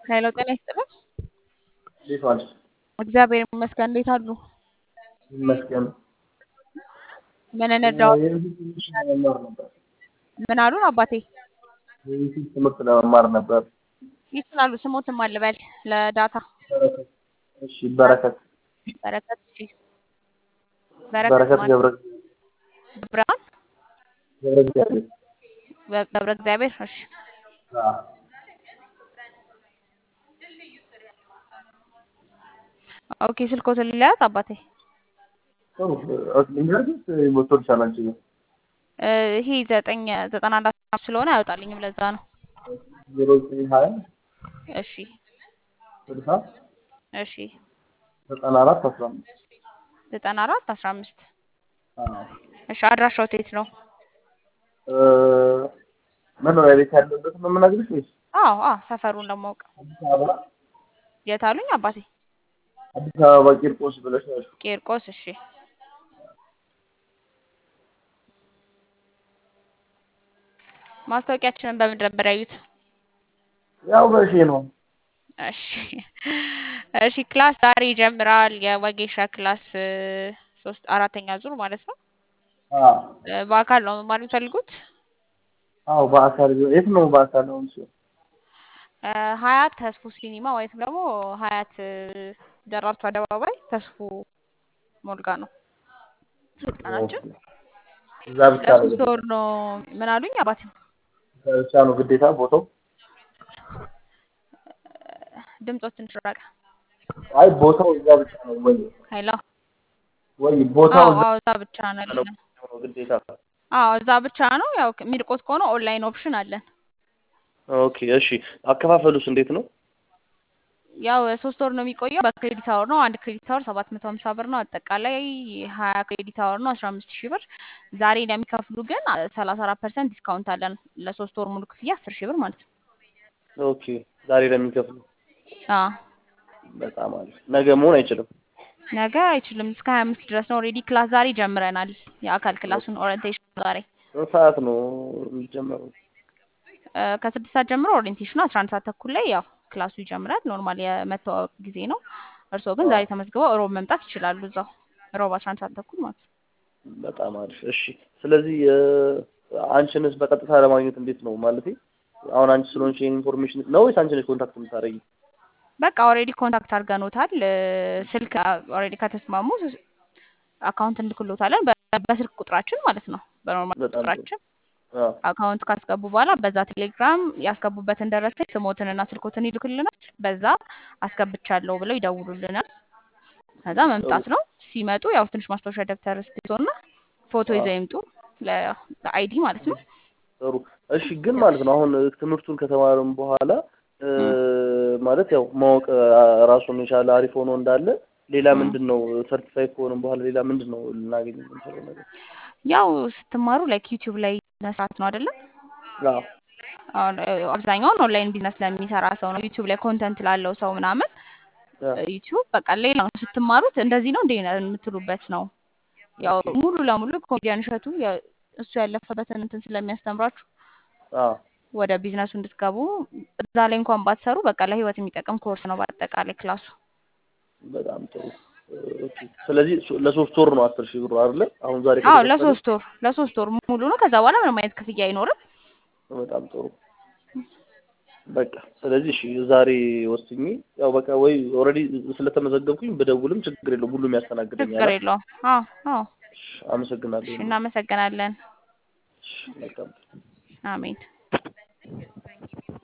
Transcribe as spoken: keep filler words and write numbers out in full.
ሄሎ ጤና ይስጥልን። እንዴት ዋልሽ? እግዚአብሔር ይመስገን። እንዴት አሉ? ይመስገን። ምን ያው እንርዳዎት? የዩቲዩብ ትምህርት ለመማር ነበር። ምን አሉን አባቴ? የዩቲዩብ ትምህርት ለመማር ነበር። ይችላሉ። ስሞትም አልበል ለዳታ በረከት። እሺ፣ በረከት በረከት። እሺ በረከት በረከት ማለት ገብረ ብርሃን ገብረ እግዚአብሔር። ገብረ እግዚአብሔር። እሺ አዎ፣ ኦኬ። ስልኮትን ልያዝ አባቴ? ጥሩ። እንግዲህ ሞቶር ቻናንቺ ነው። እ ይሄ ዘጠኝ ዘጠና አራት ስለሆነ አይወጣልኝም። ለዛ ነው። ዜሮ ዘጠኝ ሀያ እሺ ስልሳ እሺ ዘጠና አራት አስራ አምስት ዘጠና አራት አስራ አምስት አዎ። እሺ አድራሻው የት ነው? እ መኖሪያ ቤት ያለበት ነው የምናግርሽ ወይስ አዎ አዎ ሰፈሩን ለማወቅ። አዲስ አበባ? የት አሉኝ አባቴ? አዲስ አበባ ቂርቆስ ብለሽ ነው። ቂርቆስ። እሺ ማስታወቂያችንን በምንድን ነበር ያዩት? ያው በሺ ነው። እሺ እሺ ክላስ ዛሬ ይጀምራል። የወጌሻ ክላስ እ ሶስት አራተኛ ዙር ማለት ነው። አዎ እ በአካል ነው መማር የሚፈልጉት? አዎ፣ በአካል ቢሆን የት ነው? በአካል ነው እንጂ እ ሀያት ተስፉ ሲኒማ ወይም ደግሞ ሀያት እ ደራርቱ አደባባይ ተስፉ ሞልጋ ነው ስልጠናችን። እዛ ብቻ ነው ለሶስት ግዴታ? ወር ነው። ምን አሉኝ አባቴ? እዛ ብቻ ነው ግዴታ ቦታው? ድምፆ ትንሽ ራቀ። አይ ቦታው እዛ ብቻ ነው ወይ? ሄሎ። ወይ ቦታው አዎ እዛ አዎ እዛ ብቻ ነው ብቻ ነው ያለን። ግዴታ? አዎ እዛ ብቻ ነው። ያው ሚርቆት ከሆነ ኦንላይን ኦፕሽን አለን። ኦኬ እሺ። አከፋፈሉስ እንዴት ነው? ያው ሶስት ወር ነው የሚቆየው። በክሬዲት አወር ነው። አንድ ክሬዲት አወር ሰባት መቶ ሀምሳ ብር ነው። አጠቃላይ ሀያ ክሬዲት አወር ነው አስራ አምስት ሺህ ብር። ዛሬ ለሚከፍሉ ግን ሰላሳ አራት ፐርሰንት ዲስካውንት አለን። ለሶስት ወር ሙሉ ክፍያ አስር ሺህ ብር ማለት ነው። ኦኬ ዛሬ ለሚከፍሉ አዎ በጣም አሪፍ። ነገ መሆን አይችልም? ነገ አይችልም። እስከ ሀያ አምስት ድረስ ነው። ኦልሬዲ ክላስ ዛሬ ጀምረናል። የአካል ክላሱን ኦሪንቴሽን ዛሬ ስንት ሰዓት ነው የሚጀመረው? እ ከስድስት ሰዓት ጀምሮ ኦሪንቴሽኑ አስራ አንድ ሰዓት ተኩል ላይ ያው ክላሱ ይጀምራል። ኖርማል የመተዋወቅ ጊዜ ነው። እርስዎ ግን ዛሬ ተመዝግበው እሮብ መምጣት ይችላሉ። እዛው እሮብ አስራ አንድ ሰዓት ተኩል ማለት ነው። በጣም አሪፍ። እሺ ስለዚህ እ አንቺንስ በቀጥታ ለማግኘት እንዴት ነው? ማለቴ አሁን አንቺ ስለሆንሽ ይሄን ኢንፎርሜሽን ነው ወይስ አንቺ ነሽ ኮንታክት የምታደርጊ? በቃ ኦልሬዲ ኮንታክት አድርገኖታል። እ ስልክ ኦልሬዲ ከተስማሙ አካውንት እንልክሎታለን በ- በስልክ ቁጥራችን ማለት ነው። በኖርማል በጣም ጥሩ። ቁጥራችን አዎ አካውንት ካስገቡ በኋላ በዛ ቴሌግራም ያስገቡበትን ደረሰኝ ስሞትንና ስልኮትን ይልክልናል። በዛ አስገብቻለሁ ብለው ይደውሉልናል። ከዛ ጥሩ። መምጣት ነው። ሲመጡ ያው ትንሽ ማስታወሻ ደብተር እስክሪብቶና ፎቶ አዎ ይዘው ይምጡ ለ- ለአይዲ ማለት ነው። ጥሩ። እሺ ግን ማለት ነው አሁን ትምህርቱን ከተማርን በኋላ እ እም። ማለት ያው ማወቅ አ፣ ራሱን የቻለ አሪፍ ሆኖ እንዳለ ሌላ እም። ምንድን ነው ሰርቲፋይ ከሆነም በኋላ ሌላ ምንድን ነው ልናገኝ የምንችለው ነገር? ያው ስትማሩ ላይክ ዩቲዩብ ላይ መስራት ነው አይደለ? አዎ አሁን እ አብዛኛውን ኦንላይን ቢዝነስ ለሚሰራ ሰው ነው። ዩቲዩብ ላይ ኮንተንት ላለው ሰው ምናምን አዎ እ ዩቲዩብ በቃ ሌላ ነው። ስትማሩት እንደዚህ ነው እንደ የምትሉበት ነው። ያው ኦኬ ሙሉ ለሙሉ ኮሜዲያን እሸቱ ያ- እሱ ያለፈበትን እንትን ስለሚያስተምራችሁ አዎ ወደ ቢዝነሱ እንድትገቡ እዛ ላይ እንኳን ባትሰሩ በቃ ለህይወት የሚጠቅም ኮርስ ነው በአጠቃላይ ክላሱ። በጣም ጥሩ። ኦኬ ስለዚህ ሶ- ለሶስት ወር ነው አስር ሺህ ብር አይደለ? አሁን ዛሬ አዎ ከተከፈለ ለሶስት ወር ለሶስት ወር ሙሉ ነው። ከዛ በኋላ ምንም አይነት ክፍያ አይኖርም። በጣም ጥሩ። በቃ ስለዚህ እሺ ዛሬ ወስኜ ያው በቃ ወይ ኦልሬዲ ስለተመዘገብኩኝ በደውልም ችግር የለውም ሁሉም ያስተናግደኛል። ችግር የለውም። አዎ አዎ። እሺ አመሰግናለሁ። እሺ እናመሰግናለን። እሺ መልካም አሜን።